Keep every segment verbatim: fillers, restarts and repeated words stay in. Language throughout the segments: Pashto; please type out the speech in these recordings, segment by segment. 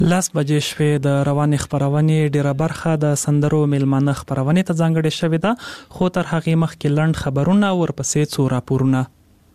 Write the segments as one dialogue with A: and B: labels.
A: لاس بجې شوې د روانې خبرونې ډیره برخه د سندرو میلمانه خبرونې ته ځانګړې شوې ده، خو تر هغې مخکې لنډ خبرونه ورپسې څو راپورونه.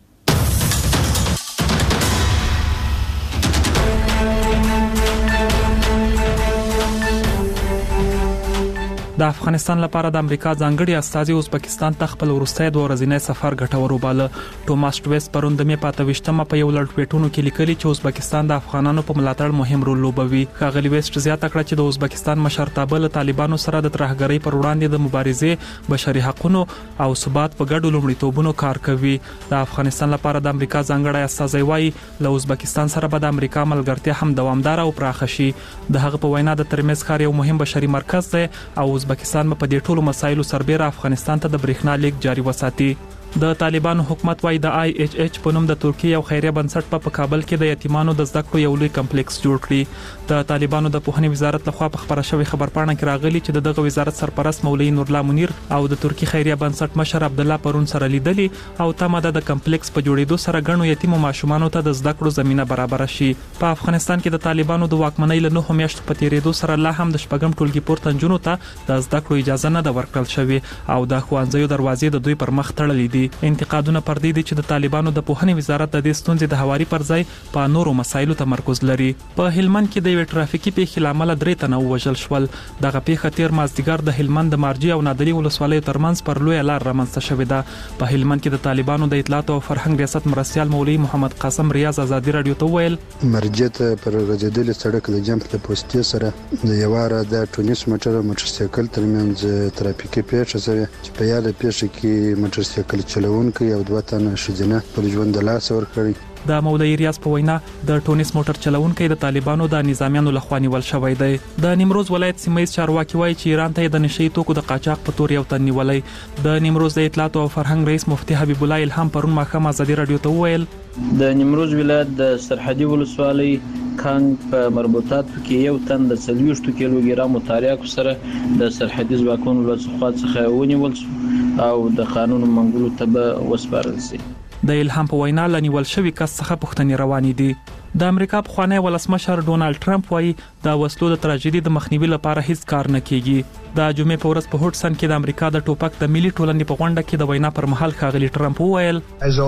A: د افغانستان لپاره د امریکا ځانګړي استازي ازبکستان ته خپل وروستی دوه ورځنی سفر ګټور وباله. ټوماس ټویس پرون د مې په اته ویشتمه په یو لړ ټویټونو کې لیکلي چې ازبکستان د افغانانو په ملاتړ مهم رول لوبوي. ښاغلي ویسټ زیاته کړه چې د ازبکستان مشرتابه له طالبانو سره د ترهګرۍ پر وړاندې د مبارزې، بشري حقوقو او ثبات په ګډو لومړیتوبونو کار کوي. د افغانستان لپاره د امریکا ځانګړي استازي وايي له ازبکستان سره به د امریکا ملګرتیا هم دوامدار او پراخه شي. د هغه په وینا د ترمذ ښار یو مهم بشري مرکز دی او ازبکستان په دې ټولو مسایلو سربېره افغانستان ته د برېښنا لیږد جاري وساتي. د طالبانو حکومت وايي د آی ایچ ایچ په نوم د ترکیه یو خیریه بنسټ په کابل کې د یتیمانو د زده کړو یو لوی کمپلیکس جوړ کړی. د طالبانو د پوهنې وزارت لخوا په خبره شوې خبرپاڼه کې راغلي چې دغه وزارت سرپرست مولوی نورالله منیر او د ترکی خیریه بنسټ مشر عبد الله پرون سره لیدلي او تمه ده د کمپلیکس په جوړېدو سره ګڼو یتیمو ماشومانو ته د زده کړو زمينه برابر شي. په افغانستان کې د طالبانو د واکمنۍ له نهو میاشتو په تیریدو سره لا هم د شپږم ټولګي پورته نجونو ته د زده کړو اجازه نه ده ورکړل شوې او د ښوونځیو دروازې د دوی پر مخ تړلې دي. انتقادونه پر دې دي چې د طالبانو د پوهنې وزارت د دې ستونزې د هواري پر ځای په نورو مسایلو تمرکز لري. په هلمند کې د یو ټرافیکي پیښې لامل درې تنه وژل شول. دغه پیښه تیر مازدیګر د هلمند د مارجی او نادري ولسوالیو ترمنځ پر لوی لار رامنځته شوې ده. په هلمند کې د طالبانو د اطلاعات او فرهنګ ریاست مرستیال مولوی محمد قاسم ریاض ازادي رادیو ته ویل
B: مرجی ته پر غځېدلې سړک د جمپ له پوسټې سره د یواره د ټونس موټر او موټرسایکل ترمنځ ترافیکي پیښه شوه چې په یاده پیښه کې موټرسایکل چلوونکی او دوه تنه ښځینه پر ژوند د لاس ورکړي.
A: د مولوی ریاض په وینا د ټونس موټر چلوونکی د طالبانو د نظامیانو لخوا نیول شوی دی. د نیمروز ولایت سیمه چارواکي وایي چې ایران ته د نشئی توکو د قاچاق په تور یو تن نیولای. د نیمروز د اطلاعات او فرهنګ رئیس مفتي حبیب الله الهام پرون ماښام ازادي رادیو ته ویل
C: د نیمروز ولایت د سرحدي ولسوالۍ کانګ په مربوطاتو کې یو تن د څلوېښتو کیلوګرامو تریاکو سره د سرحدي ځواکونو له خوا څخه ونیول او د قانون منګولو ته به وسپارل شي.
A: د الهام په وینا لنیول شوی کس څخه پوښتنې روانې دي. د امریکا پخوانی ولسمشر ډونالد ټرمپ وایي د وسلو د تراژیدي د مخنیوي لپاره هیڅ کار نه کیږي. د جمعې په ورځ په هوټسن کې د امریکا د ټوپک د ملي ټولنې په غونډه کې د وینا پر مهال ښاغلي ټرمپ وویل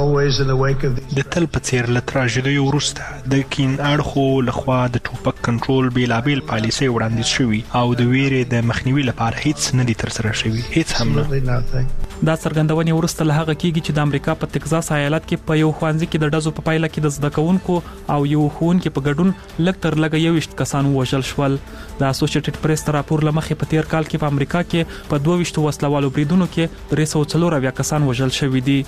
D: د تل په څیر له تراژیدیو وروسته د کین اړخو لخوا د ټوپک کنټرول بیلابیل پالیسۍ وړاندیز شوي او د ویرې د مخنیوي لپاره هیڅ نه دي ترسره شوي، هیڅ هم نه.
A: دا څرګندونې وروسته له هغه کېږي چې د امریکا په تکزاس ایالت کې په یو ښوونځي کې د ډزو په پایله کې د زده کوونکو او یو ښوونکي په ګډون لږ تر لږه یوویشت کسان ووژل شول. د اسوسییټډ پریس تر راپور له مخې په تیر کال کې په امریکا کې په دوه ویشتو وسلوالو بریدونو کې درې سوه څلور اویا کسان وژل شوي دي.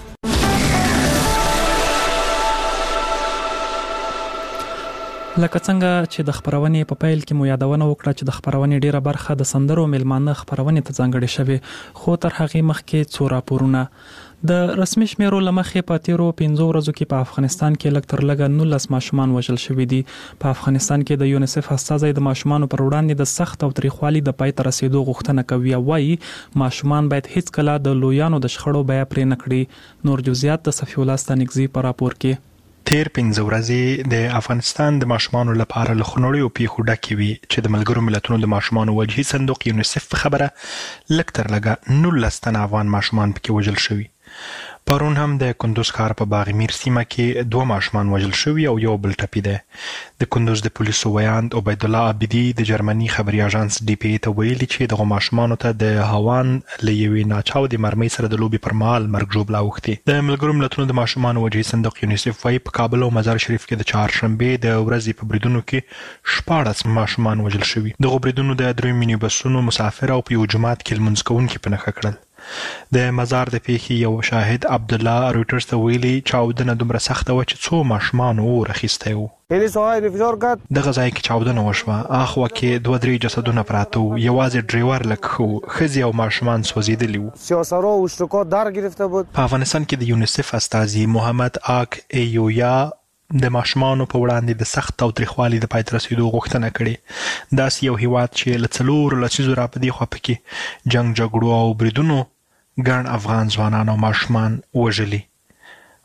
A: لکه څنګه چې د خبرونې په پیل کې مو یادونه وکړه چې د خبرونې ډیره برخه د سندرو میلمانه خبرونې ته ځانګړې شوې، خو تر هغې مخکې څو راپورونه. د رسمي شمیرو لمخې په تیرو پنځو ورځو کې په افغانستان کې لږ تر لږه نولس ماشومان وژل شوي دي. په افغانستان کې د یونیسف استازی د ماشومانو پر وړاندې د سخت او تریخوالي د پای ته رسیدو غوښتنه کوي او وايي ماشومان باید هیڅ کله د لویانو د شخړو بیه پرې نه کړي. نور جزئیات د صفی الله ستانکزي په راپور کې.
D: تیر پنځه ورځې د افغانستان د ماشومانو لپاره له خونړیو پیښو ډکې وي چې د ملګرو ملتونو د ماشومانو وجهي صندوق یونیسف په خبره لږ تر لږه نولس تنه افغان ماشومان پکې وژل شوي. پرون هم د کندوز ښار په باغمیر سیمه کې دوه ماشومان وژل شوي او یو بل ټپي دی. د کندوز د پولیسو ویاند عبید الله عابدي د جرمني خبري اژانس ډي پی ای ته ویلي چې دغه ماشومانو ته د هاوان له یوې ناچاودې مرمۍ سره د لوبې پر مهال مرګ ژوبله اوښتې. د ملګرو ملتونو د ماشومانو وجهي صندوق یونیسف وایي په کابل او مزار شریف کې د چهارشنبې د ورځې په بریدونو کې شپاړس ماشومان وژل شوي. دغه بریدونو د دریو میني بسونو مسافر او په یو جومات کې لمونځ کوونکي په نښه کړل. د مزار د پیښې یو شاهد عبد الله رویټرز ته ویلي چاودنه دومره سخته وه چې څو ماشومان اور اخیستی و. دغه ځای کې چاودنه وشوه، اخوا کې دوه درې جسدونه پراته وو، یوازې ډریور لږ ښه و، ښځې او ماشومان سوځېدلي وو. په افغانستان کې د یونیسف استازي محمد آک ایویا د ماشومانو په وړاندې د سخت او تریخوالي د پای ته رسیدو غوښتنه کړې. داسې یو هیواد چې له څلورو لسیزو را په دې خوا پکې جنګ جګړو او بریدونو ګڼ افغان ځوانان او ماشومان وژلي.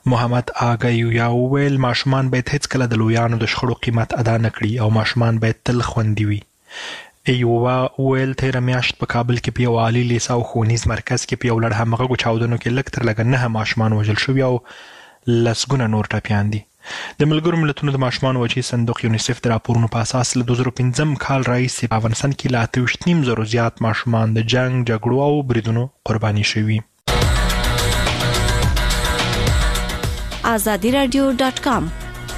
D: محمد آګا یو ویل ماشومان باید هیڅ کله د لویانو د شخړو قیمت ادا نه کړي او ماشومان باید تل خوندي وي. ایووا ویل تیره میاشت په کابل کې په یو عالي لیسه او ښوونیز مرکز کې په یو لړ همغږو چاودنو کې لږ تر لږه نهه ماشومان وژل شوي او لسګونه نور ټپیان دي. د ملګرو ملتونو د ماشومانو وجهي صندوق یونیسف د راپورونو په اساس له دوه زره پنځم کال راهیسې په افغانستان کې له اته ویشت نیم زرو زیات ماشومان د جنګ جګړو او بریدونو قرباني شوي.
E: آزادی رادیو ډاټ کام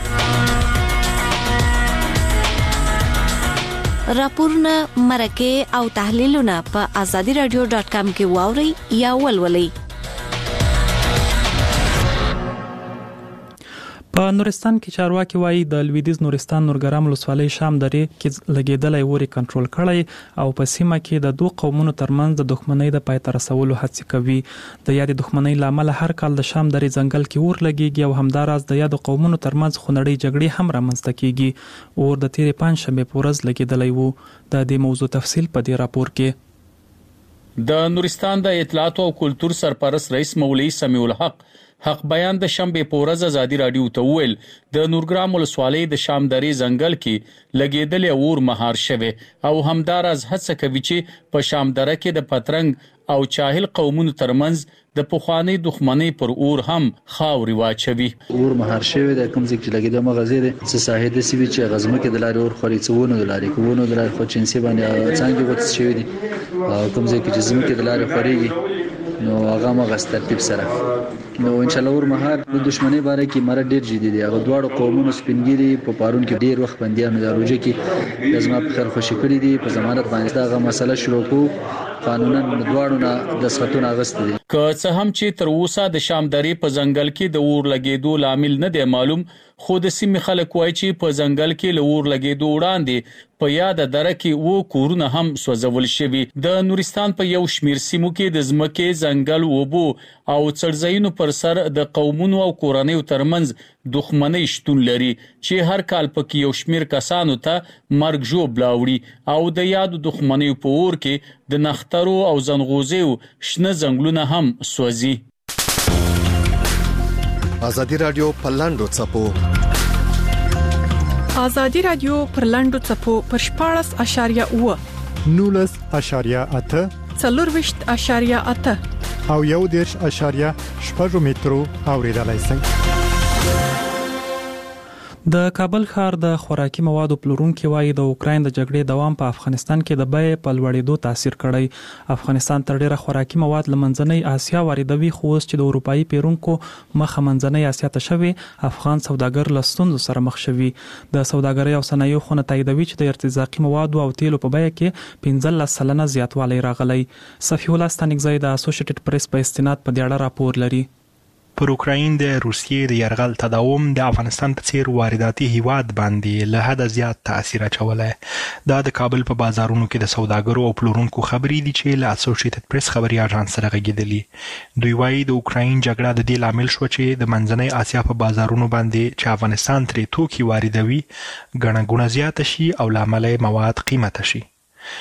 E: راپورونه مرکه او تحلیلونه په آزادی رادیو ډاټ کام کې واوري یا ولولئ.
A: په نورستان کې چارواکي وایي د لویدیز نورستان نورګرام ولسوالۍ شام درې کې لګیدلې ووري کنټرول کړی او په سیمه کې د دوه قومونو ترمنځ د دښمنۍ د پای ته رسولو هڅې کوي. د یادې دښمنۍ لامل هر کال د شام درې ځنګل کې اور لګیږي او همداراز د یادو قومونو ترمنځ خونړۍ جګړې هم رامنځته کیږي. اور د تیرې پنځشنبه په ورځ لګیدلې وو. د دې موضوع تفصیل په دې راپور کې.
F: د نورستان د اطلاعات او کلتور سرپرست رئیس مولوی سمیع الحق حق بیان د شنبه په ورځ ازادي رادیو ته ویل د نورګرام ولسوالۍ د شام درې ځنګل کې لګیدلې اور مهار شوه او همداراز هڅه کوي چې په شام دره کې د پترنګ او چاهل قومونو ترمنځ د پخوانی دښمنۍ پر اور هم خاوري واچوي.
C: اور مهار شوه د کوم ځای چې لګیدل مغازې د ساحې د سیوی چې غزمه کې د لارې اور خوري څونه د لارې کوونو د لارې خو چنسي باندې څنګه وڅ شوی دي کوم ځای کې زموږ کې د لارې خوريږي نو هغه مغه ترتیب سره نو ان شاء الله ور مهار د دښمنۍ باره کې مر ډیر جدي دي. هغه دواړو قومونو سپینګيري په پارون کې ډیر وخت بنديانو د روزه کې د زما په خیر خوشی کړی دي په ضمانت باندې دا مسله شروع کو قانونا دواړو نه د سختونه غست دي.
F: که څه هم چې تر اوسه د شام درې په ځنګل کې د اور لګیدو لامل نه دی معلوم خو د سیمې خلک وایي چې په ځنګل کې له اور لګیدو وړاندې په یاد دره کې وو کورونه هم سوځول شوي. د نورستان په یو شمیر سیمو کې د ځمکې ځنګل وبو او څړځایونو پر سر د قومونو او کورنیو ترمنځ دښمنۍ شتون لري چې هر کال پکې یو شمیر کسانو ته مرګ ژوب لاوړي او د یادو دښمنیو په اور کې د نخترو او زنغوزیو شنه ځنګلونه هم سوځي.
G: آزادی رادیو پر لاندو چپو
H: آزادی رادیو پر لاندو چپو پر شپاړس اشاریه اوه
I: نولس اشاریه اته
H: څلورویشت اشاریه اته
I: او یو دیرش اشاریه شپږ مترو اوریدلای شئ.
A: د کابل ښار د خوراکي موادو پلورونکي وایي د اوکراین د جګړې دوام په افغانستان کې د بیې په لوړېدو تاثیر کړی. افغانستان تر ډیره خوراکي مواد له منځنۍ اسیا واردوي خو اوس چې د اروپایي پیرونکو مخه منځنۍ اسیا ته شوی افغان سوداګر له ستونزو سره مخ شوي. د سوداګرۍ او صنایعو خونه تاییدوي چې د ارتزاقي موادو او تیلو په بیه کې پنځلس سلنه زیاتوالی راغلی. صفی الله ستانکزی د اسوسییټډ پریس په استناد په دې اړه راپور لري.
D: پر اوکراین د روسیې د یرغل تداوم د افغانستان په څیر وارداتي هیواد باندې له حد زیات تاثیر اچولی. دا د کابل په بازارونو کې د سوداګرو او پلورونکو خبرې دي چې له اسوسییټډ پریس خبري اژانس سره غږېدلي. دوی وایي د اوکراین جګړه د دې لامل شو چې د منځنۍ اسیا په بازارونو باندې چې افغانستان ترې توکي واردوي ګڼه ګوڼه زیاته شي او له امله مواد قیمته شي.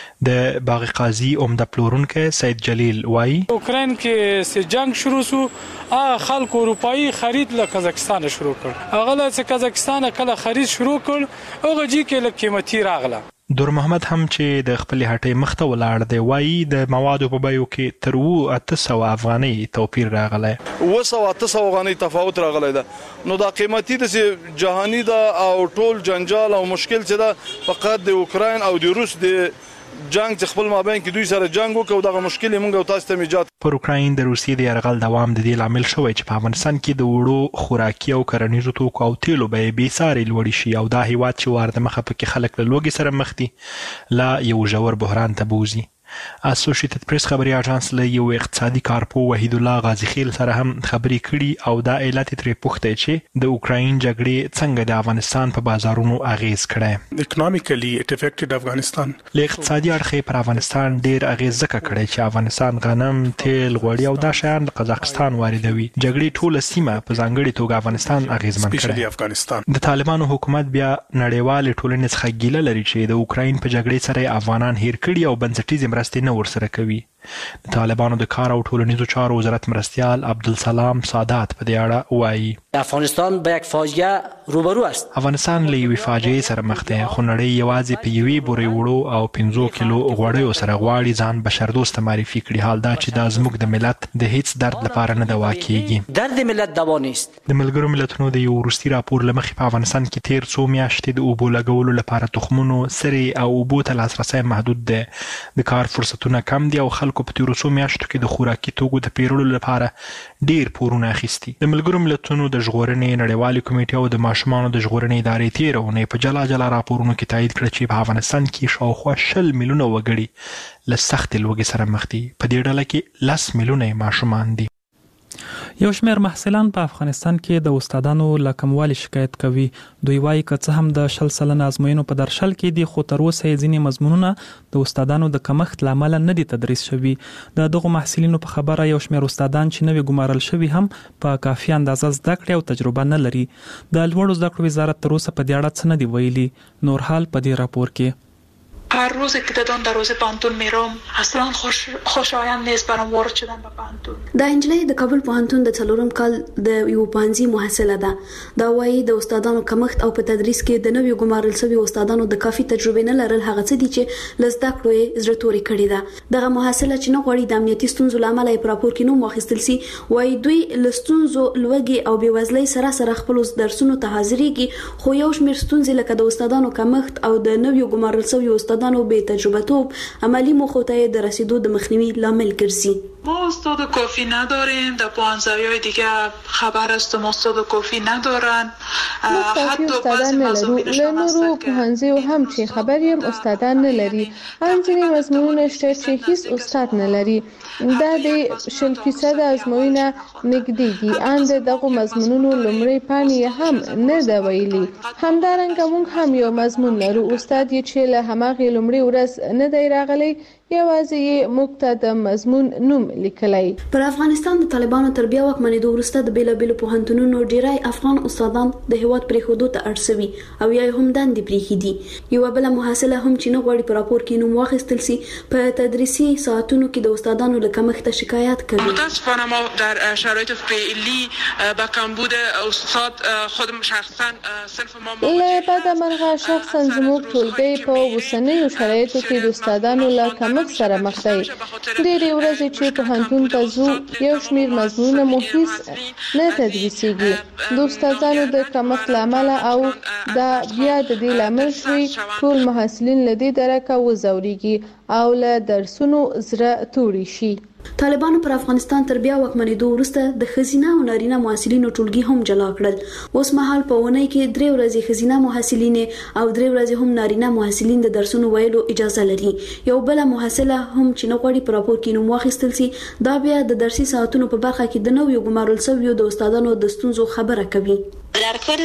D: د باغ قاضي عمده پلورونکو سید جلیل وایي
J: اوکراین کې سه جنگ شروع سو ا خلک اروپאי خرید له قزاقستان شروع کړ هغه له قزاقستان کله خرید شروع کړ هغه جی کې له قیمتي راغله.
D: دور محمد هم چې د خپل هټۍ مخته ولاړ دی وایي د موادو په بیو کې تر وو اته سوه افغانۍ توپیر راغلی.
K: اوه سوه اته سوه افغانۍ تفاوت راغلی ده نو دا قیمتي د جهاني ده او ټول جنجال او مشکل چې ده فقط د اوکراین او د روس د جنگ چې خپل مابین کې دوی سره جنگ وکړو دغه مشکل موږ او تاسو ته ایجاد.
D: پر اوکراین د روسیې د یرغل دوام د دې لامل شوی چې په افغانستان کې د وړو خوراکي او کرنیزو توکو او تیلو بیې بې ساري لوړې شي او دا هیواد چې وارد مخه پکې خلک له لوږې سره مخ دي لا یو ژور بحران ته بوزي. اسوسییټډ پریس خبري اژانس له یو اقتصادي کارپو وحید الله غازی خیل سره هم خبري کړي او دا علت ترې پوښتنه چې د اوکراین جګړې څنګه د افغانستان په بازارونو اغیز کړي.
L: اکونومیکلی اټ افیکټډ افغانستان
D: له اقتصادي اړخه پر افغانستان ډیر اغیز ځکه کړي چې افغانستان غنم، تیل، غوړي او دا شیان د قزاقستان واردوي. جګړې ټوله سیمه په ځانګړي توګه افغانستان اغیزمن کړي. د طالبانو حکومت بیا نړیوال ټولنې څخه ګیله لري چې د اوکراین په جګړې سره افغانان هیر کړي او بنسټیزې مرستې نه ورسره کوي. د طالبانو د کار او ټولنیزو چارو وزارت مرستیال عبدالسلام سادات په دې اړه وایي
M: افغانستان به یک فاجعه روبرو است.
D: افغانستان له یوې فاجعې سره مخ دی، خو نړۍ یوازې په یوې بورې وړو او پنځو کیلو غوړیو سره غواړي ځان بشردوسته معرفي کړي، حال دا چې دا زموږ د ملت د هیڅ درد لپاره نه دوا کیږي.
M: درد ملت دوا نیست.
D: د ملګرو ملتونو د یو وروستي راپور له مخې په افغانستان کې تیر څو میاشتې د اوبو لګولو لپاره تخمونو، سرې او اوبو ته لاسرسی محدود دی. د کار فرصتونه کم دي او خلکو په تیرو څو میاشتو کې د خوراکي توکو د پیرلو لپاره ډیر پورونه اخیستي. د ملګرو ملتونو د ژغورنې نړیوالې کمیټې او د ماشومانو د ژغورنې ادارې تیره اونۍ په جلا جلا راپورونو کې تایید کړه چې په افغانستان کې شاوخوا شل میلیونه وګړي له سختې لوږې سره مخ دي. په دې ډله کې لس میلیونه ماشومان دي.
A: یو شمېر محصلان په افغانستان کې د استادانو له کموالي شکایت کوي. دوی وایي که څه هم د شل سلنه ازموینو په درشل کې دي، خو تر اوسه یې ځینې مضمونونه د استادانو د کمښت له امله نه دي تدریس شوي. د دغو محصلینو په خبره یو شمېر استادان چې نوي ګمارل شوي هم په کافي اندازه زده کړې او تجربه نه لري. د لوړو زده کړو وزارت تر اوسه په دې اړه څه نه دي ویلي. نور حال په دې راپور کې.
N: هر روز که دادان در روز پانتون میرم اصلا خوش خوشایند نیست برام وارد شدن به پانتون.
O: د انجلۍ د کابل پوهنتون د څلورم کال د یو پانزي محصله ده. دا وایي د استادانو کمښت او په تدریس کې د نویو ګمارل شوي استادانو د کافي تجربه نه لرل هغه څه دي چې له زده کړو یې زړه تورې کړې ده. دغه محصله چې نه غواړي د امنیتي ستونزو له امله یې په راپور کې نوم واخیستل سي، وایي دوی له ستونزو، لوږې او بېوزلۍ سره سره خپلو درسونو ته حاضرېږي، خو یو شمېر ستونزې لکه د استادانو کمښت او د نویو ګمارل شوي استادانو بې تجربه توب عملی موخو ته د رسیدو د مخنیوي لامل ګرځي.
N: ما استاد کافی نداریم، در پانزویای دیگه خبر است ما استاد کافی ندارن.
P: حتی استادان نلرو لنورو پوهنځیو هم چې خبر یم استادان نلري. ان ځینې مضمونونه شته چې هیڅ استاد نلري. دا د شل فیصد ازموینه نږدې دي. ان د دغو مضمونونو لومړی پاڼې هم نه ده ویلي. همدارنګه موږ هم یو مضمون لرو، استاد یې چې له هماغې لومړۍ ورځ نه دی راغلی، یوازې یې موږ ته د مضمون نوم لیکلی.
O: پر افغانستان د طالبانو تر بیا واکمنېدو وروسته د بېلابېلو پوهنتونونو ډېری افغان استادان د هېواد پرېښودو ته اړ سوي او یا یې هم دندې پرېښي دي. یوه بله محصله هم چې نه غواړي په راپور کې نوم واخیستل سي، په تدریسي ساعتونو کې د استادانو له کمښته شکایت کوي.
N: متاسفانه ما در شرایط فعلی با کمبود استاد خودم شخصا صنف ما
P: له بده مرغه شخصا زموږ ټولګی په اوسنیو شرایطو کې د استادانو له کمښت سره مخ دی. ډېرې ورځې چې پوهنتون ته ځو یو شمېر مضمونونه مو هیڅ نه تدریسېږي. د استادانو د کمښت له امله او دا بیا د دې لامل شوي ټول محصلین له دې درکه وځورېږي او له درسونو زړه توړي شي.
O: طالبانو پر افغانستان تر بیا واکمنېدو وروسته د ښځینه او نارینه محصلینو ټولګي هم جلا کړل. اوس مهال په اونۍ کې درې ورځې ښځینه محصلینې او درې ورځې هم نارینه محصلین د درسونو ویلو اجازه لري. یو بله محصله هم چې نه غواړي په راپور کې نوم واخیستل سي، دا بیا د درسي ساعتونو په برخه کې د نویو ګمارل شویو د استادانو د ستونزو خبره کوي.
Q: در کل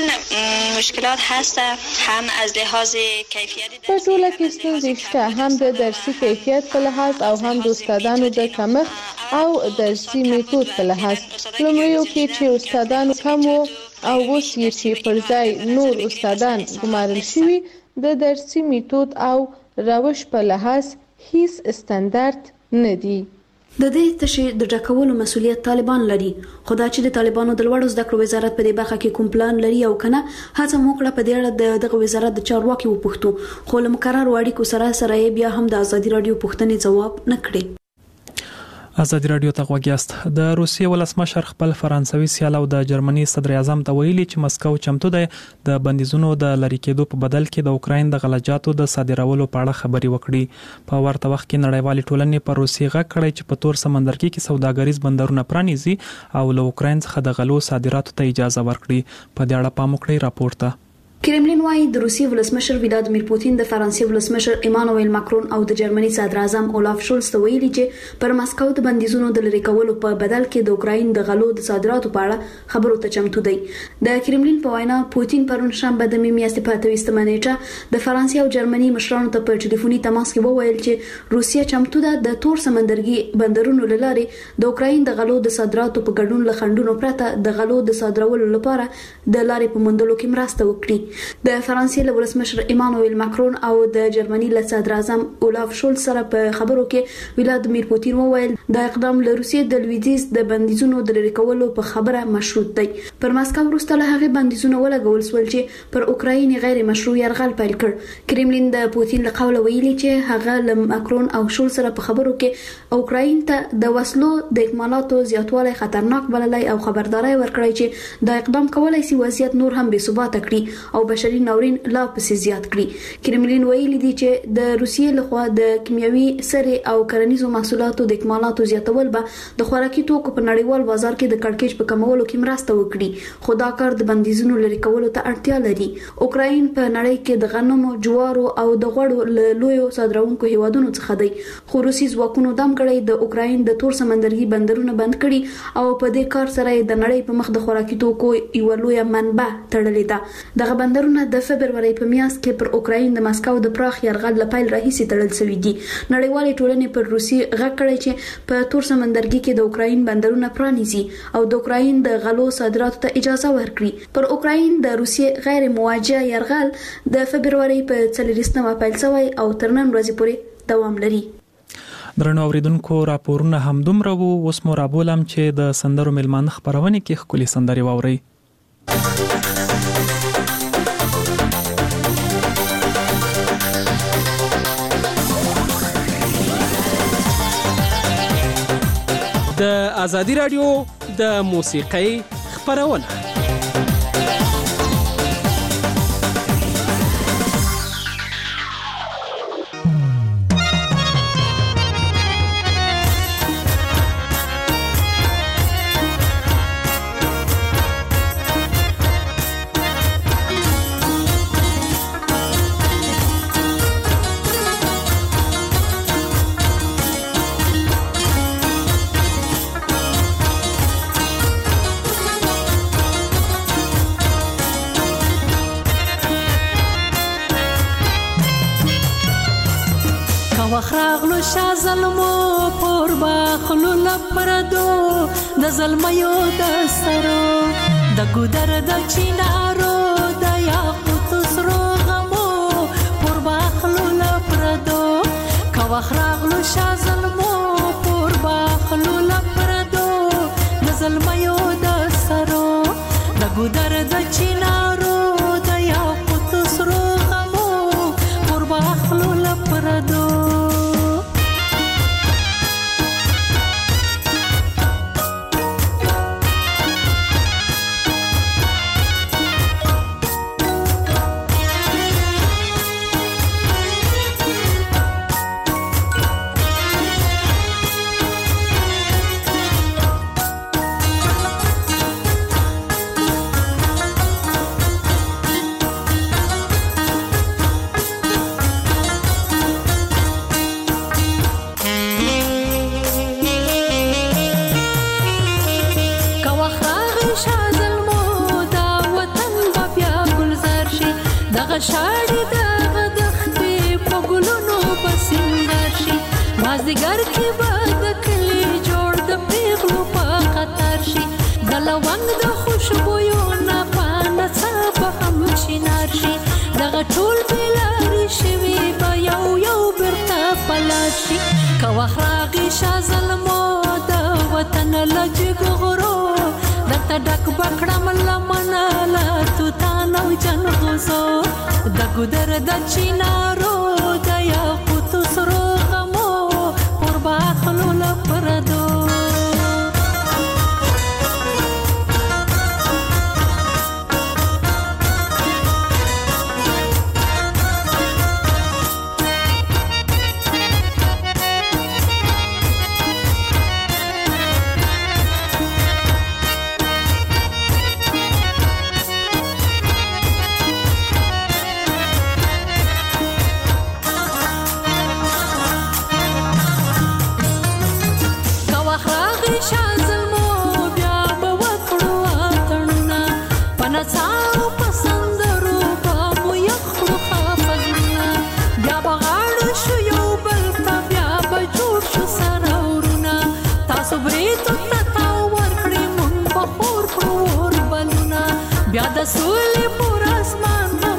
Q: مشکلات هست، هم از لحاظ کیفیت
P: په ټوله کې ستونزې شته، هم د درسي کیفیت په لحاظ او هم د استادانو د کمښت او درسي میتود په لحاظ. لومړیو کې چې استادانو کم وو او اوس یې چې پر ځای نور استادان ګمارل شوي، د درسي میتود او روش په لحاظ هیڅ استاندارد نه دی.
O: د دې تشې د ډکولو مسولیت طالبان لري، خو دا چې د طالبانو د لوړو زده کړو وزارت په دې برخه کې کوم پلان لري او کنه، هڅه مو کړه په دې اړه د دغه وزارت د چارواکي وپوښتو، خو له مقررو اړیکو سره سره بیا هم د ازادي راډیو پوښتنې ځواب نه کړي.
A: ازادي راډیو ته غوږ یاست. د روسیې ولسمشر خپل فرانسوي سیال او د جرمني صدر اعظم ته ویلي چې مسکو چمتو دی د بندیزونو د لری کېدو په بدل کې د اوکراین د غلجاتو د صادرولو په اړه خبري وکړي. په ورته وخت کې نړیوالې ټولنې پر روسیې غږ کړی چې په تور سمندر کې سوداګریز بندرونه پرانیزي او له اوکراین څخه د غلو صادراتو ته اجازه ورکړي. په دې اړه پام وکړئ راپور ته.
O: کرملین وايي د روسیې ولسمشر ولادیمیر پوتین د فرانسې ولسمشر ایمانوئل ماکرون او د جرمني صدر اعظم اولاف شولز ته ویلي چې پر مسکو د بندیزونو د لری کولو په بدل کې د اوکراین د غلو د صادراتو په اړه خبرو ته چمتو دی. د کرملین په وینا پوتین پرون شنبه د میاشتې په اته ویشتمه نیټه د فرانسې او جرمني مشرانو ته په ټلیفوني تماس کې وویل چې روسیه چمتو ده د تور سمندرګي بندرونو لاره د اوکراین د غلو د صادراتو په ګډون له خندونو پرته د غلو د صادرولو لپاره د لارې په موندلو کې مرسته وکړي. د فرانسې له ولسمشر ایمانوئل ماکرون او د جرمني له صدر اعظم اولاف شولز سره په خبرو کې ولادیمیر پوتین وویل دا اقدام له روسیې د لویدیځ د بندیزونو د لرې کولو په خبره مشروط دی. پر ماسکو وروسته له هغه بندیزونه ولګول شول چې پر اوکراین غیر مشروع یرغل پیل کړ. کرملین د پوتین له قوله ویلي چې هغه له ماکرون او شولز سره په خبرو کې اوکراین ته د وسلو د اکمالاتو زیاتوالی خطرناک بللی او خبرداري ورکړی چې دا اقدام کولای شي وضعیت نور هم بې ثباته کړي او بشري ناورین لا پسې زیات کړي. کرملین ویلي دی چې د روسیې لخوا د کیمیاوي سرې او کرنیزو محصولاتو د اکمالاتو زیاتول به د خوراکي توکو په نړیوال بازار کې د کړکېچ په کمولو کې مرسته وکړي، خو دا کار د بندیزونو لرې کولو ته اړتیا لري. اوکراین په نړۍ کې د غنمو، جوارو او د غوړو له لویو صادروونکو هیوادونو څخه دی، خو روسي ځواکونو دم کړی د اوکراین د تور سمندرګي بندرونه بند کړي او په دې کار سره د نړۍ په مخ د خوراکي توکو یو لوی منبع تړلې ده. دغه بندرونه د فبرवरी په میاشت کې پر اوکراین د ماسکو د پراخ یرغل لپاره راهیسي تړل شوی دي. نړیوالې ټولنې پر روسي غږ کړی چې په تور سمندرګي کې د اوکراین بندرونه پرانیزي او د اوکراین د غلو صادراتو ته اجازه ورکړي. پر اوکراین د روسي غیر مواجه یرغل د فبرवरी په څلورمه پیل شوی او تر نن ورځې پورې دوام لري.
A: درنو اوریدونکو راپورونه هم دومره وو. اوس مو رابولم چې د سندرو ملمانه خبرونه کې خولي سندري واوري.
R: د ازادي رادیو د موسیقۍ خبرونه
S: وخراغلو شا ظلمو پور باخلو لپردو د ظلمیو د سرو د ګودر د چینارو د یاقوت سرو غمو پور باخلو لپردو کا وخراغلو شا ظلمو پور باخلو لپردو د ظلمیو د سرو د ګودر د چینارو د یاقوت سرو غمو پور باخلو لپردو شاړي د غدختې په ګلونو پسنګر شي مازدیګر کې به د کلي جوړ د پیغلو په خطر شي د لونګ د خوشبویو نه په نڅا به هم چینار شي دغه ټول بېلارې شوي به یو یو بیرته پلار شي که وخت راغی شا ظلمو د وطن له جګغرو درته ډک به کړم لمنه له توتان او جنغوزو د ګودر د چینارو د یاقوتو سرو غمو پور باخلو لپردو بیا د سولې پر اسمان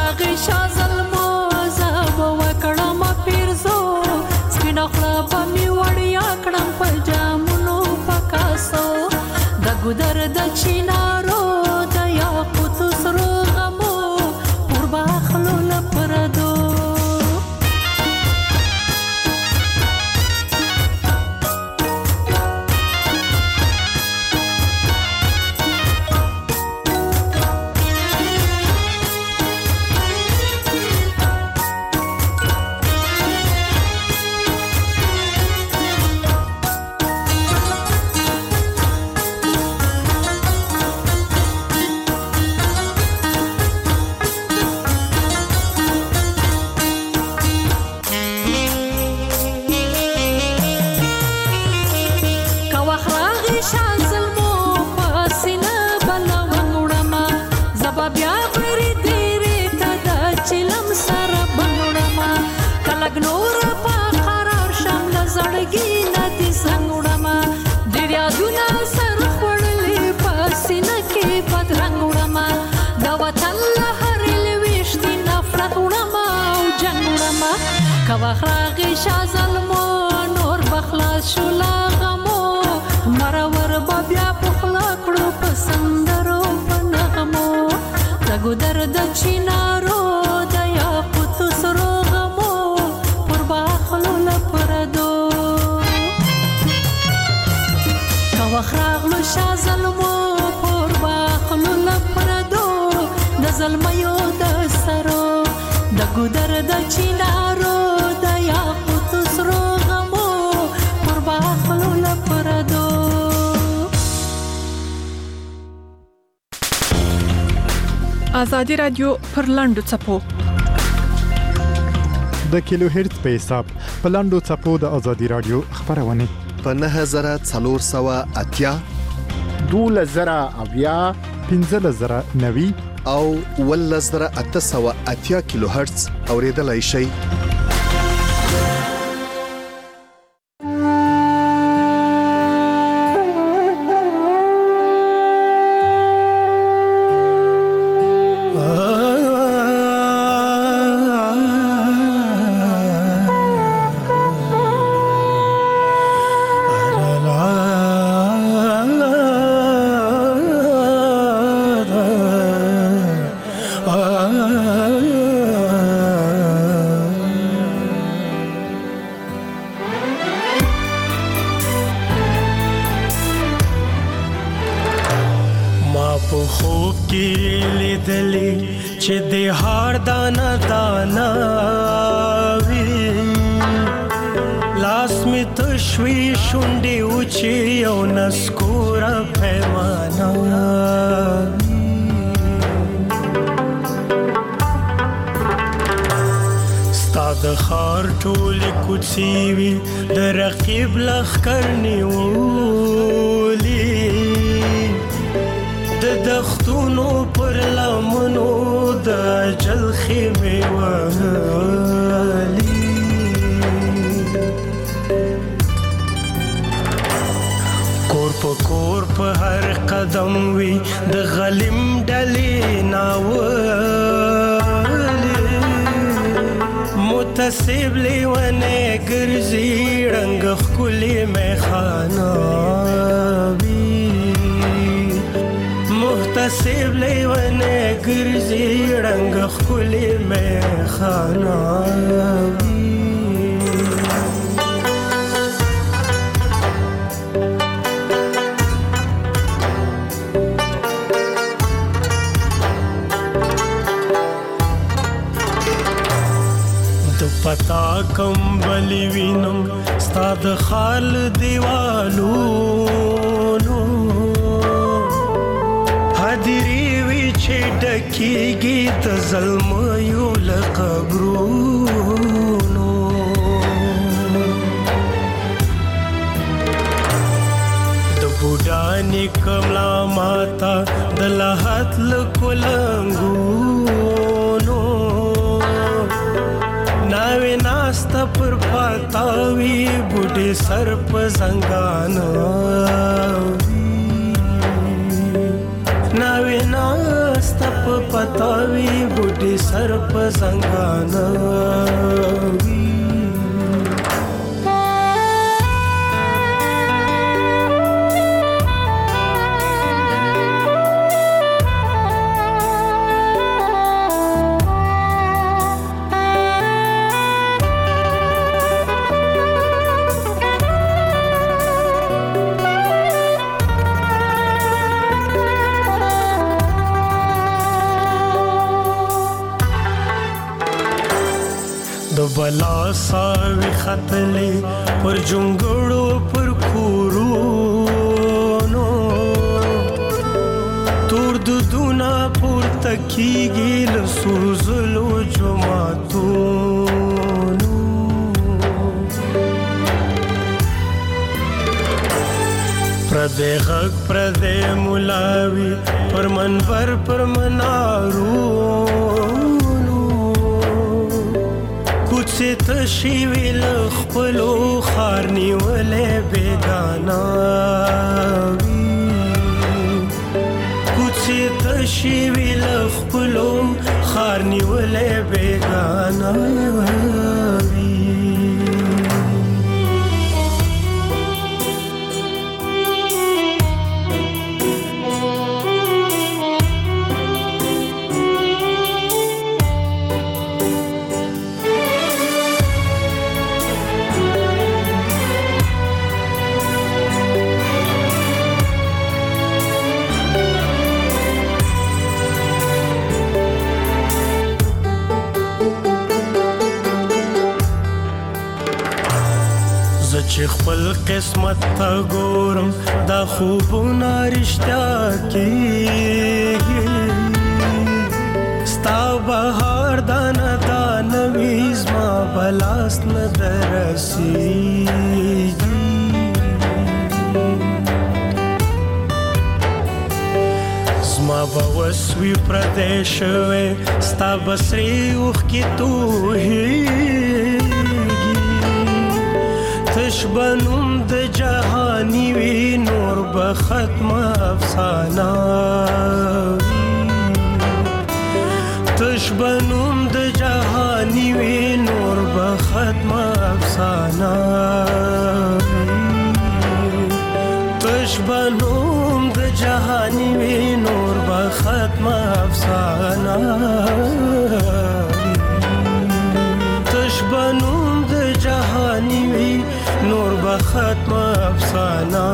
S: راغی شازلمو زب وکړم پیرزو سپین خړه په می وړیا کړم په جامونو پکاسو د ګودر د چینارو د یاقوت سرو غمو پر باخلو لپردو کواخراغی شازلمو نور بخلاص شولا غمو مرور بابیا پخلا کړو پسندرو پنغمو دګو درد چینارو د یاقوت سرو غمو پر باخلو لپردو کواخراغلو شازلمو پر باخلو لپردو د زلمیو د سرو دګو درد چینارو
H: آزادی رادیو پر لاندو چپو
I: د کیلو هرتز په حساب په لاندو چپو د آزادی رادیو خبرونه
G: په نه هزار څلور سوه اتیا
I: دوله زره اویا پنځله زره نوي
G: او ول زره اته سوه اتیا کیلو هرتز اوریدلای شي.
T: پتا کم بلی وینم ستاد خال دیوالو نو حدیری وی چې ډکیږي د ظلميو لقبرونو د بوډانی کملا ماتا د لحد لکولنګو ناوی ناستا پر پاتاوی بوډی سر په زنګانوی ناوی ناستا پر پاتاوی بوډی باندې سر په زنګانه وي بلا ساوی خطلې پر جونګړو پر کورونو تور دودونه پورته کیږي له سوزلو جوماتونو پردې غږ پردې ملاوي پر منبر پر منارو کوڅې تشې وي له خپلو ښار نیولې بېګانه وي کوڅې تشې وي له خپلو ښار نیولې بېګانه وي چې خپل قسمت ته ګورم دا خوبونه رښتیا کېږي ستا بهار دانه دانه وي زما به لاس نه درسېږي زما به وس وي پردی شوی ستا به سرې اوښکې تویېږي تش بنوم د جهانی وی نور به ختم افسانه وي تش بنوم د جهانی وی نور به ختم افسانه وي تش بنوم د جهانی وی نور به ختم افسانه وي تش بنوم د جهانی وی نور به ختم افسانه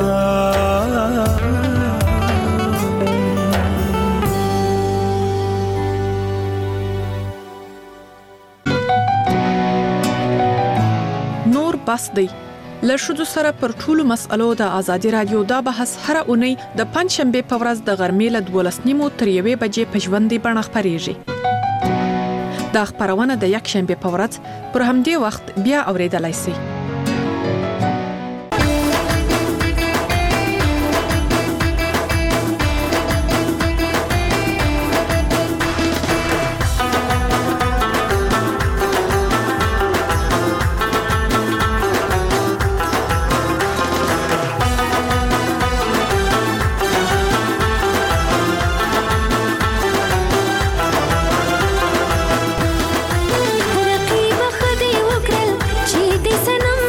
H: نور بس دی له ښځو سره پر ټولو مسألو د ازادي رادیو دا بحث هره اونۍ د پنځشنبې په ورځ د غرمې له دولس نیمو تر یوې بجې په ژوندۍ بڼه خپرېږي. دا خپرونه د یکشنبې په ورځ پر همدې وخت بیا اورېدلای شئ.
S: رقیب خدای وکړل چې د سنم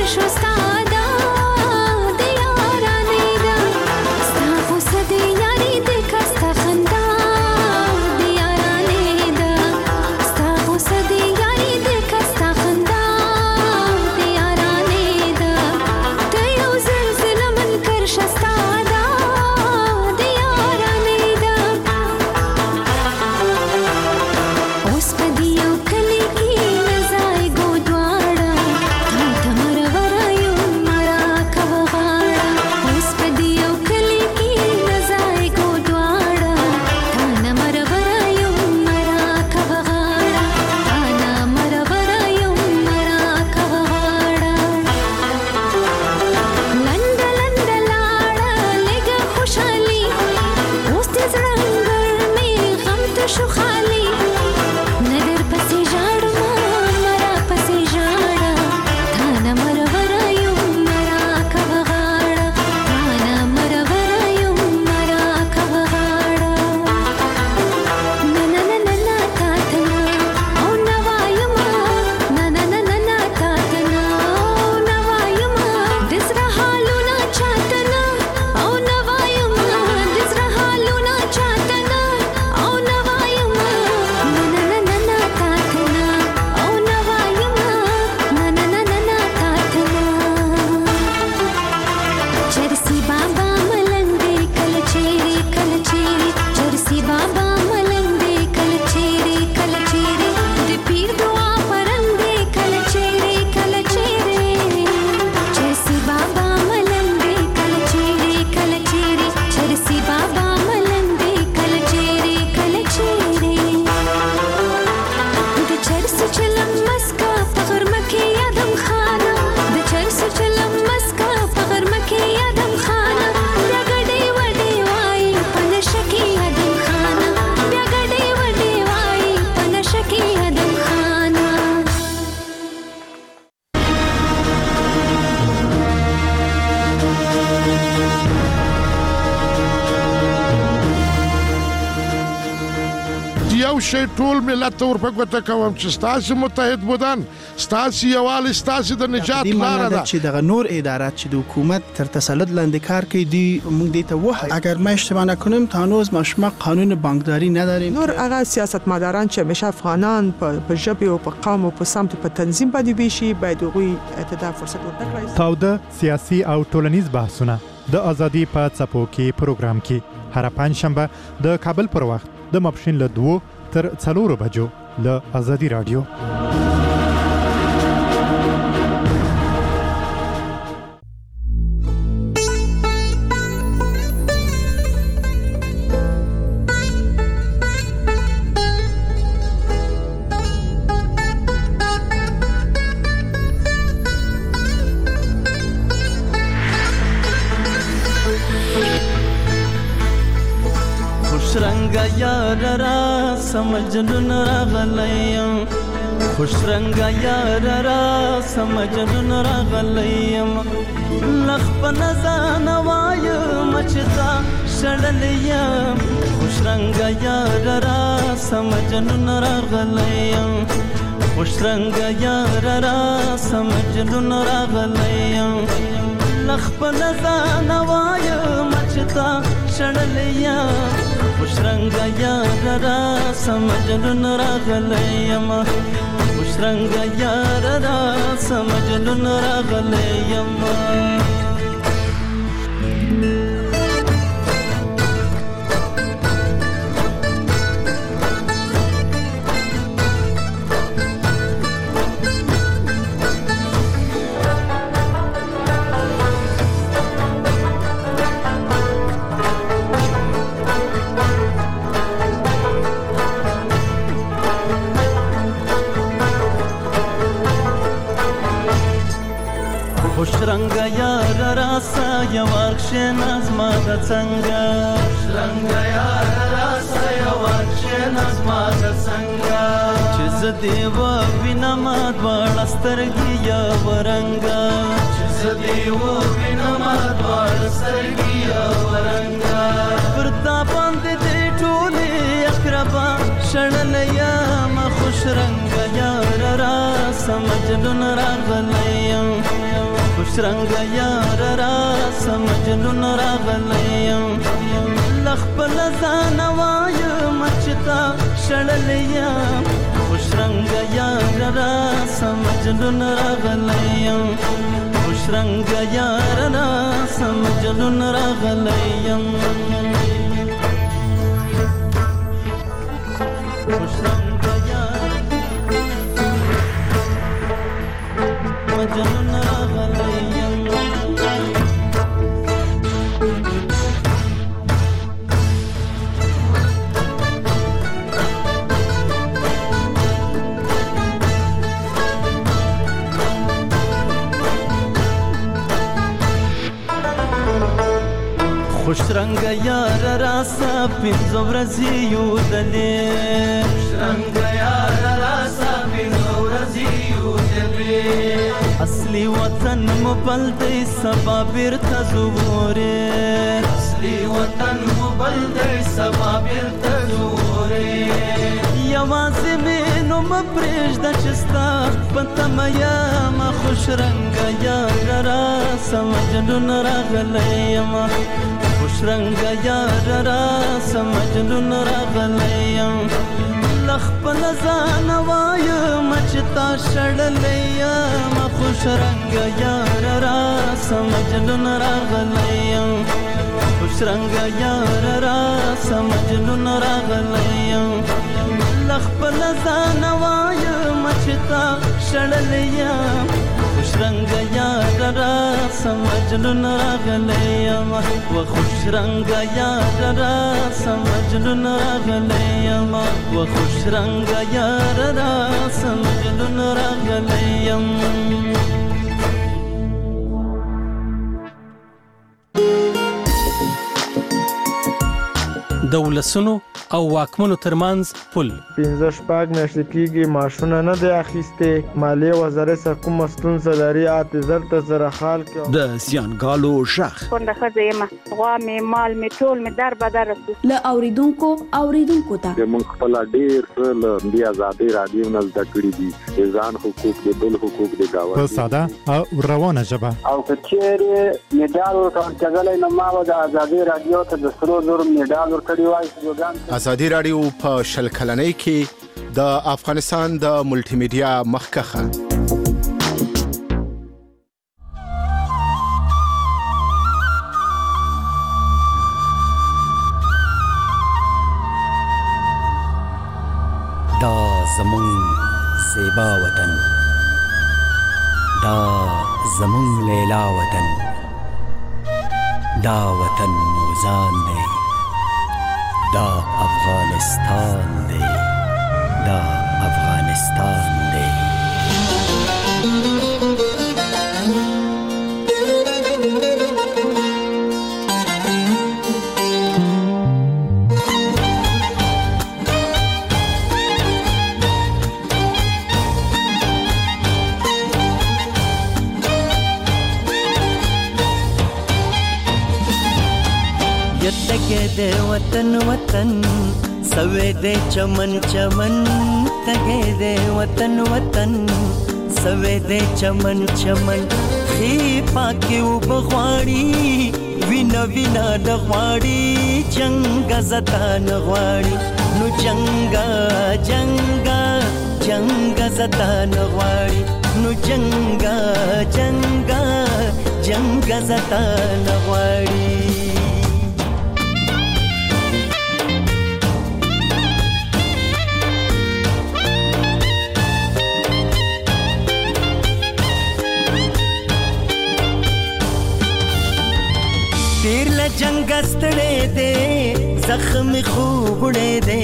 U: یو شی ټول ملت ته ورپګوته کوم چې ستاسو متحد بودن ستاسو یووالی ستاسو د نجات لاره ده
V: چې دغه نور ادارات چې د حکومت تر تسلط لاندې کار کوي دی موږ دې ته وایو اگر ما اشتباه نکنم تا هنوز ما شما قانون بانکداری نداریم.
W: نور هغه سیاستمداران چې همیشه افغانان په ژبه او په قوم او په سمت په تنظیم باندې ویشي باید هغوی ته فرصت ورکړي.
I: تاوده سیاسي او ټولنیز بحثونه د ازادي په څپو کې پروګرام کې هر پنځشنبه د کابل پر وخت د ماپښین له دوه تر څلورو بجو له ازادي رادیو.
X: سمجنون راغلیم خوش رنگا یار را سمجنون راغلیم لخ په نزان وایم چتا شړلیم خوش رنگا یار را سمجنون راغلیم خوش رنگا یار را سمجنون راغلیم لخ په نزان وایم چتا شړلیم خوش رنگا یار را سمجنون راغلیم خوش رنگا یار را سمجنون راغلیم. خوش رنگا یار راسا یوارکشن از ما د څنګه خوش رنگا یار راسا یوارکشن از ما د څنګه چې زدی و وینم دوړ سترګي یا ورنګا چې زدی و وینم دوړ سترګي یا ورنګا پرتا باندې دې ټولې اقربا شړل یا ما خوش رنگا یار راسا مجنون راغلیم خوشرنګ یار را سمجنون راغلیم لخپل ځان وایم چې تا شړلیم خوشرنګ یار را سمجنون راغلیم خوشرنګ یار را سمجنون راغلیم خوشرنګ یار مجنون راغلیم خوشرنګ یار راسا پنځه ورځې یو دلې خوشرنګ یار راسا پنځه ورځې یو دلې اصلي وطن مو بل دی سبا بیرته زورې اصلي وطن مو بل دی سبا بیرته زورې یوازې مې نوم پرېږده چې ستا په تمه یم خوشرنګ یار راسا مجنون راغلی یم خوشرنګ یار را سمجنون راغلیم لخپل ځان وایم چې تا شړلیم خوشرنګ یار را سمجنون راغلیم خوشرنګ یار را سمجنون راغلیم لخپل ځان وایم چې تا شړلیم خوشرنګ یار را سمجنون راغلیم و خوشرنګ یار را سمجنون راغلیم و خوشرنګ یار را سمجنون راغلیم
R: د ولسونو او واکمنو ترمنځ پل
B: پنځه شپږ میاشتې کېږي معاشونه نه دی اخیستې مالیې وزارت سره کومه ستونزه لري اته زر ته زره خال کې
C: د زیانګالو شخ
E: کونډه ښځه یم غوا مې مال مې ټول مې در بدر رسو
O: له اوریدونکو اوریدونکو ته
F: موږ خپل ډیر څه له دې ازادي رادیو نه زده کړي دي ځان حقوق دي بل حقوق دي گاوه
I: په ساده او روانه ژبه
Y: او کچېره میډال ورکړل نو ما د ازادي رادیو ته د سرو زر میډال ورکړی وای
G: ازادي رادیو په شل کلنۍ کې د افغانستان د ملټي میډیا مخکخه
Z: دا زمون زیبا وطن دا زمون لیلا وطن دا وطن موزان دی دا افغانستان دی دا افغانستان دی
X: تگے دے وطن وطن سوے دے چمن چمن تگے دے وطن وطن سوے دے چمن چمن خی پاکی و بغواړي وینا وینا دغواړي جنگ زتا نغواړي نو جنگا جنگا جنگ زتا نغواړي نو جنگا جنگا جنگ زتا نغواړي تیر ل جنگ استړې دې زخم خوبړې دې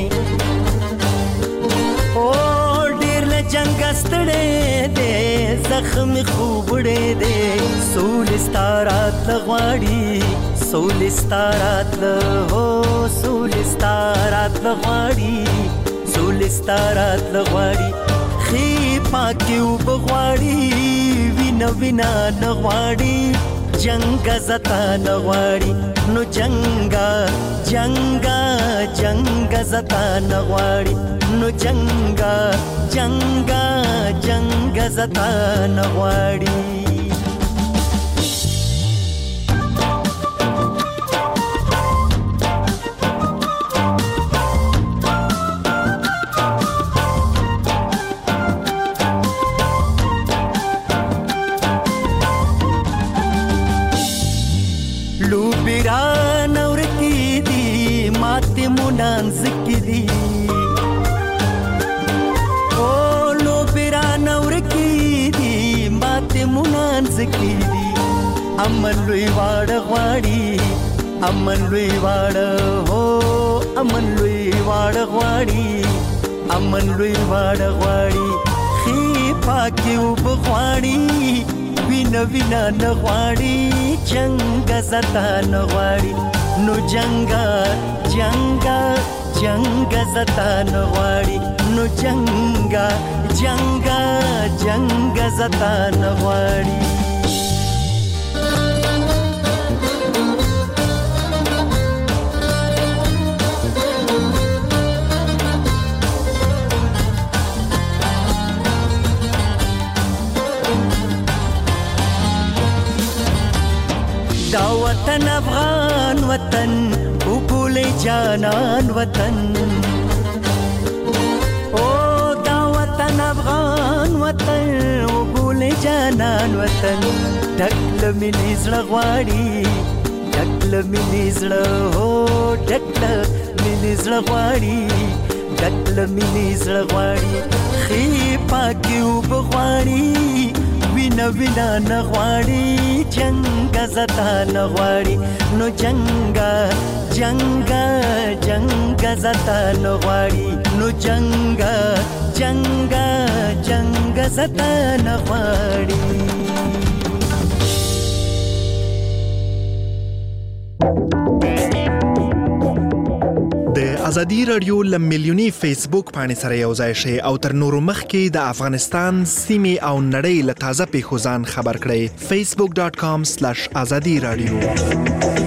X: او ډیر ل جنگ استړې دې زخم خوبړې دې سول ستارات لغواړي سول ستارات له هو سول ستارات لغواړي سول ستارات لغواړي خي پاکي وبغواړي وینا وینا نغواړي جنگ زتا نغواړي نو جنگا جنگا جنگ زتا نغواړي نو جنگا جنگا جنگ زتا نغواړي بیران ورکی دی ماتی منانز کی دی او لو بیران ورکی دی ماتی منانز کی دی امن لوی واړ غواړي امن لوی واړ هو امن لوی واړ غواړي امن لوی واړ غواړي خي پاکي وبغواړي وینا وینا نغواړي جنگ زتا نغواړي نو جنگا جنگا جنگ زتا نغواړي نو جنگا جنگا جنگ زتا نغواړي دا وطن افغان وطن او بوله جانان وطن او دا وطن افغان وطن او بوله جانان وطن ډکل مینې زړه غواړي ډکل مینې زړه هو ډکل مینې زړه غواړي ډکل مینې زړه غواړي خي پاکي وبغواړي وینا وینا نغواړي جنگ زتا نغواړي نو جنگا جنگا جنگ زتا نغواړي نو جنگا جنگا جنگ زتا نغواړي
D: د ازادي رادیو لملیونی فیسبوک باندې سره یو ځای شي او تر نورو مخکې د افغانستان سیمه او نړۍ له تازه پیښو ځان خبر کړئ facebook dot com slash azadi radio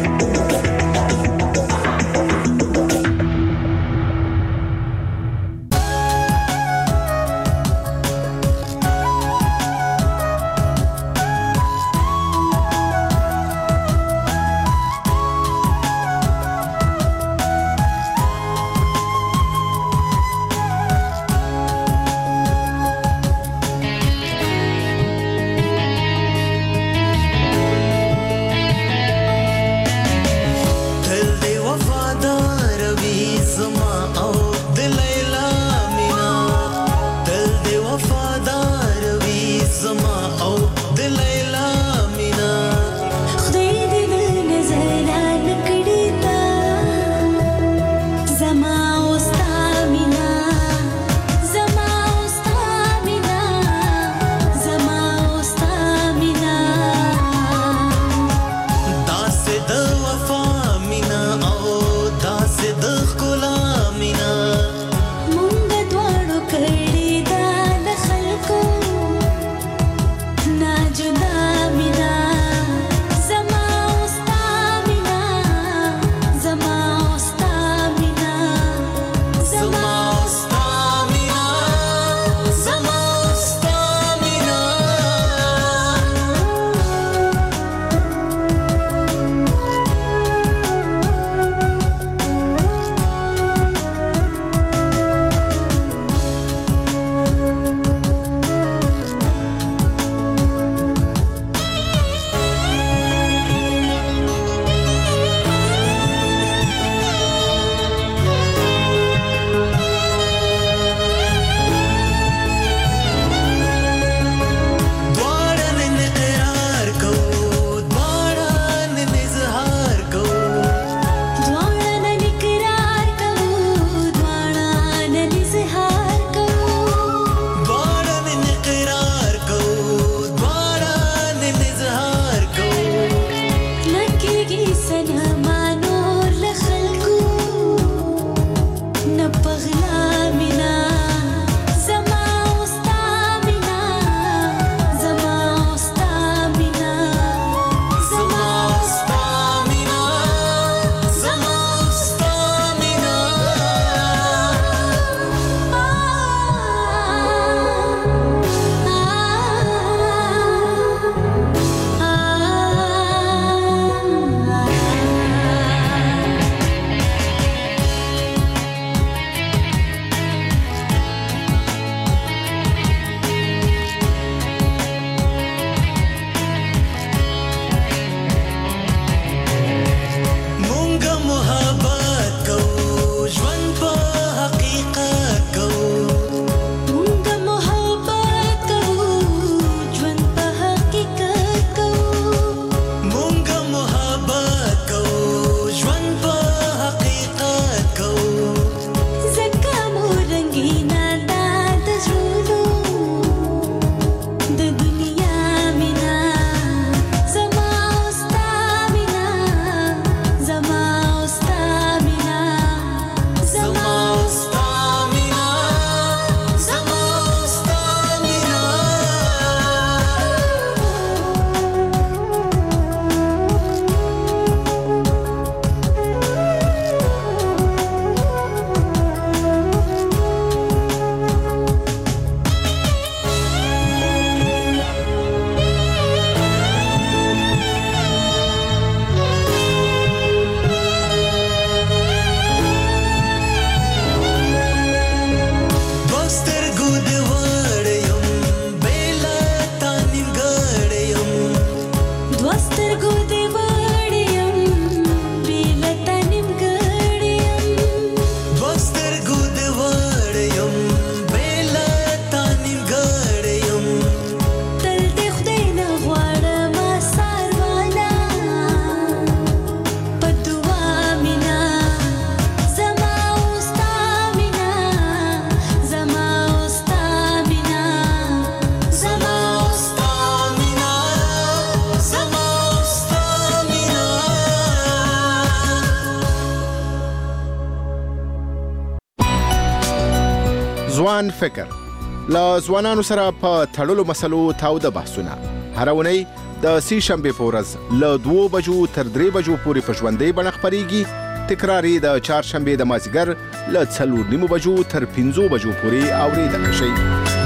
G: ځوان فکر له ځوانانو سره په تړلو مسلو تاوده بحثونه هر اونۍ د سې شنبې په ورځ له دوو بجو تر درې بجو پورې په ژوندۍ بڼه خپرېږي. تکرار یې د چهارشنبې د مازدیګر له څلور نیمو بجو تر پنځو بجو پورې اورېدلی شئ.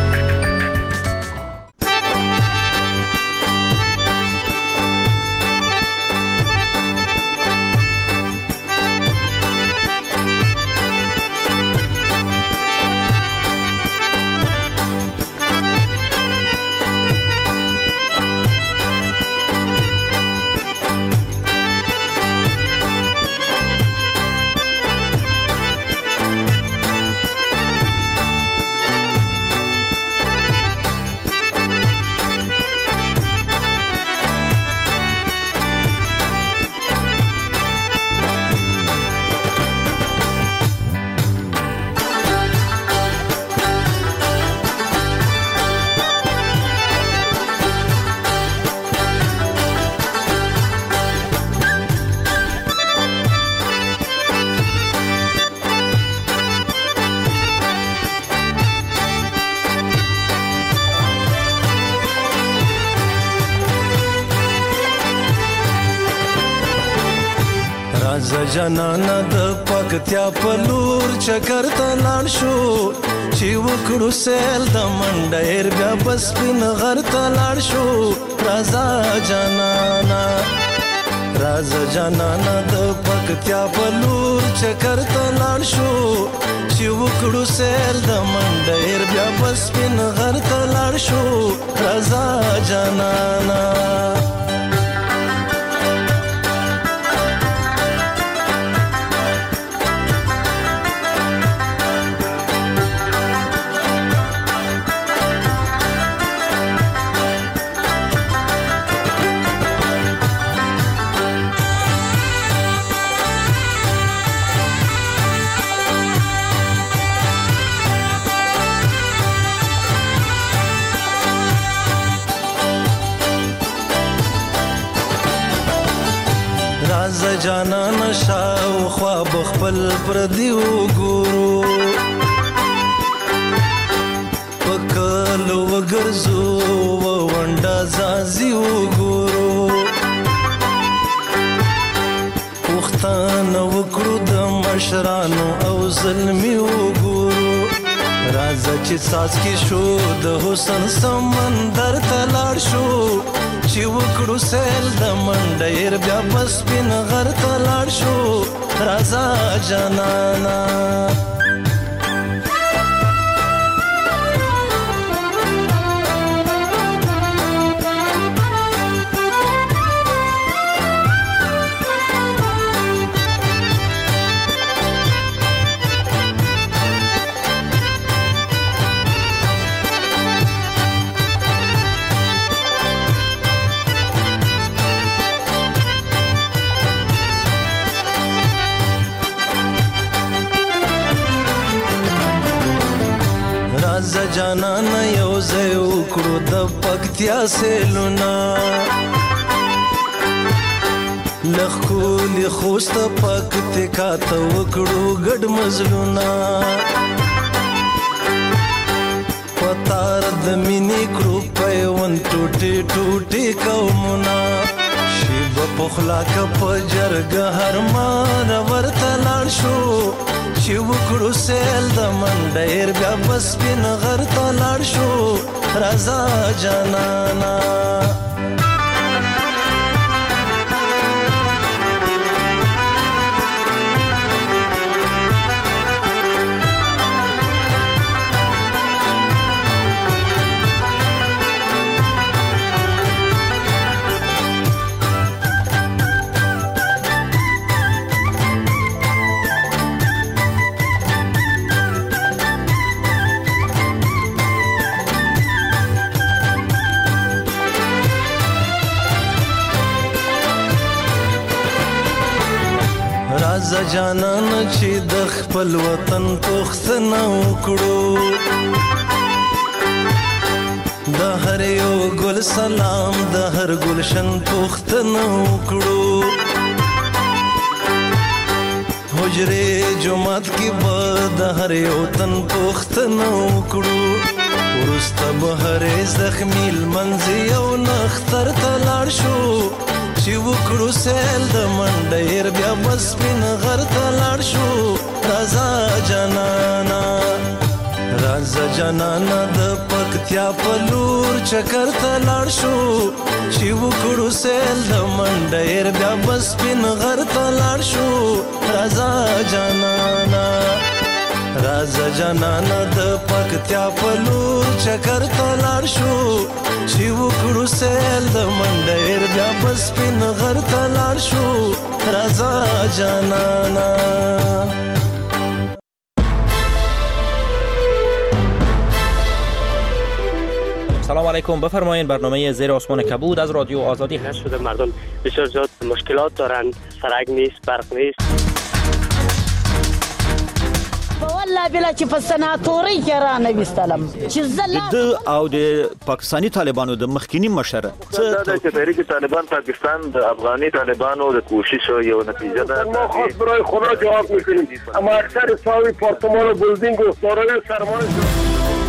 T: جانانا د پکتیا په لور چکر ته لاړ شو چې وکړو سیل د منډیر بیا بس پین غر ته لاړ شو. رازا جانانا رازا جانانا د پکتیا په لور چکر ته لاړ شو چې وکړو سیل د منډیر بیا بس پین غر ته لاړ شو. رازا جانانا جانانا شاو خواب خپل پردی وګورو پکلو وګرځو ونډا زازي وګورو وختانه وکړو د مشرانو او ظلمي وګورو. راځه چې ساز کې شو د حسن سمندر ته لاړ شو چې وکړو سیل د منډیر بیا بس پین غر ته لاړ شو. رازا جانانا جانانا یو ځای وکړو د پکتیا سیلونه لخکولی خوست پکتیکا ته وکړو ګډ مزلونه پتار د مینې کړو پیوند ټوټې ټوټې قومونه شیب پخلا که په جرګه هر مان ورته لاړ شو چې وکړو سیل د منډیر بیا بس پین غر ته لاړ شو. رازا جانانا رازا جانان چې د خپل وطن پوښتنه وکړو د هر یو ګل سلام د هر ګلشن پوښتنه وکړو هو حجرې جمعات کې به د هر یو تن پوښتنه وکړو وروسته به هرې زخمي لمنځي او نختر ته لاړ شو چې وکړو سیل د منډیر بیا به سپین غر ته لاړ شو راځه جانانا راځه جانانا د پکتیا په لور چکر ته لاړ شو چې وکړو سیل د منډیر بیا به سپین غر ته لاړ شو راځه جانانا راځه جانانا د پکتیا په لور چکر ته لاړ شو چې وکړو سیل د منډیر بیا به سپین غر ته لاړ شو راځه جانانا
J: سلام علیکم. بفرمایید برنامه زیر آسمان کبود از رادیو آزادی هست.
K: شده مردم بسیار زیاد مشکلات دارن، سرک نیست، برق نیست.
L: والله بلا چې په سناتوري کې را نه وستلم چې زلا
C: د او د پاکستانی طالبانو د مخکینی مشر
F: څه د تحریک طالبان پاکستان د افغاني طالبانو د کوشش یو نتیجه ده.
M: ما خاص برای خدا جواب میکنیم اما اکثر ساوی پارتمان و بلدینگ و دارای سرمایه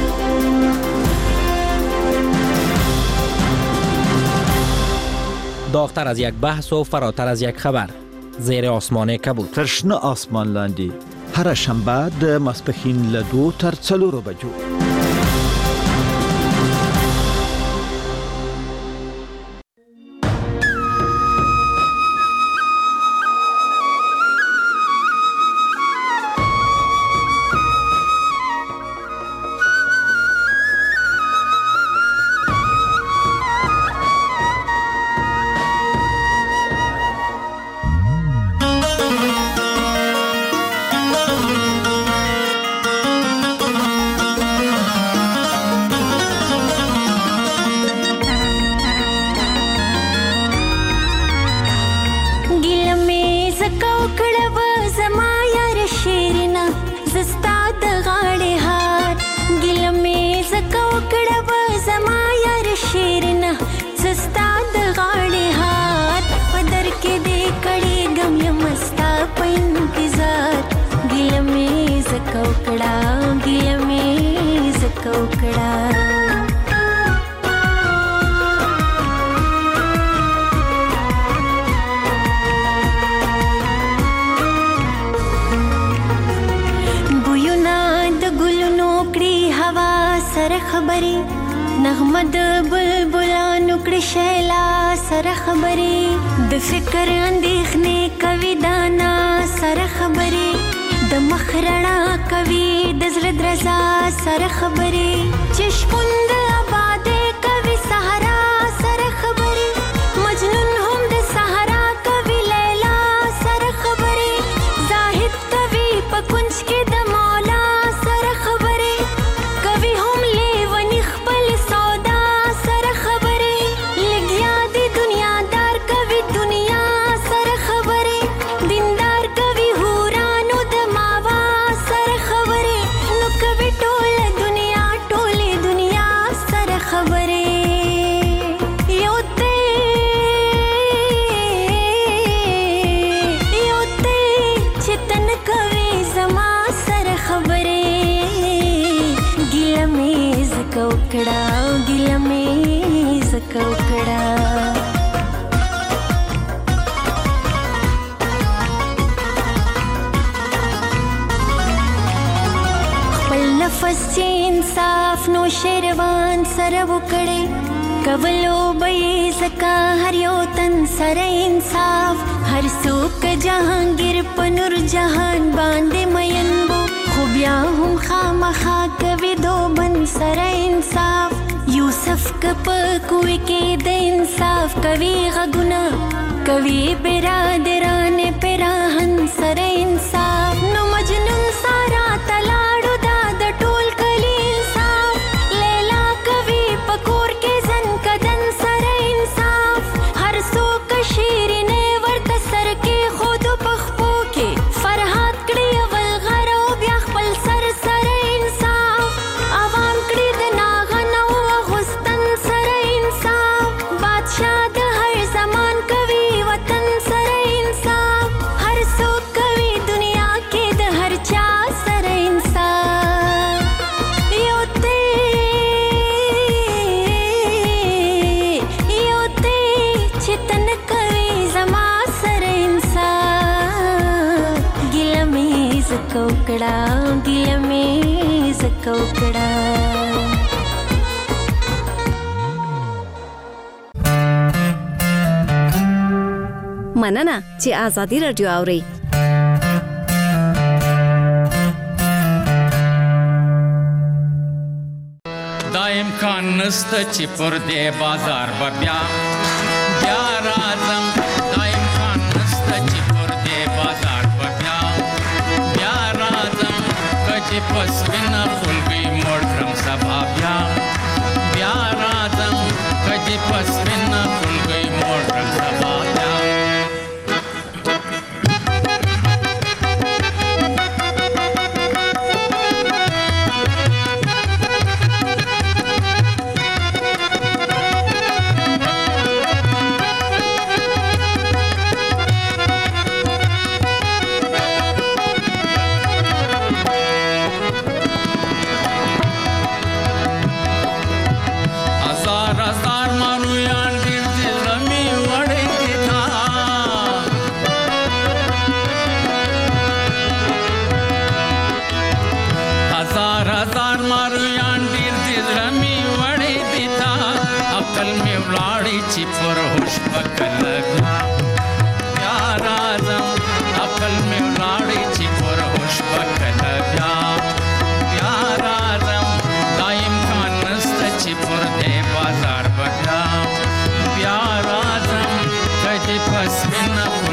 J: داغتر از یک بحث و فراتر از یک خبر. زیر آسمان کبود.
C: ترشنه آسمان لاندی. هر شنبه د ماسپښین له دوه تر څلورو بجو.
N: نغمه د بلبلانو کړي شیلا سره خبرې د فکر اندېښنې کوي دانا سره خبرې د مخ رڼا کوي د زړه درزا سره خبرې چې شپون د آبادې کوي صحرا سره خبرې مجنون هم د صحرا کوي لیلا سره خبرې زاهد کوي په کونج کې د مولا سره خبرې کوي هم لیونی خپل سودا سره خبرې لګیا دی دنیادار کوي دنیا سره خبرې دیندار کوي هورانو د ماوا سره خبرې نو کوي ټول دنیا ټولې دنیا سره خبرې یو ته یو ته چې تن کوي زما سره خبرې ګیله مې زکه وکړه ګیله مې زکه وکړه خپل نفس چې انصاف نو شیروان سره وکړي کولو به زکه هر یو تن سره انصاف هر څوک جهانگیر په نور جهان باندې مین بو خو بیا هم خامخا کوي دوبن سره انصاف یوسف کپ کوي کې د انصاف کوي غږونه کوي برادران پراهن سره انصاف نو مجنون سارا تلاړو دا د ټول کلی انصاف لیلا کوي پکور کې زن کدن سره انصاف هر څوک شیرینه ورته سر کې خود پخپو کې فرحات کړي اول غرو بیا خپل سر سره انصاف عوام کړي د ناغنو غستن سره انصاف بادشاہ د هر زمان کوي وطن سره انصاف هر څوک کوي دنیا زکوکړه ګیله مې زکوکړه. مننه چې آزادي رادیو اورئ.
A: دا امکان نسته چې پر دې بازار به بیا بیا راځم. دا امکان نسته چې پر دې بازار به بیا بیا راځم. که چې په سپینه خولګۍ موړ کړم سبا بیا بیا راځم. که چې په سپینه خولګۍ موړ کړم سبا بیا. Bye.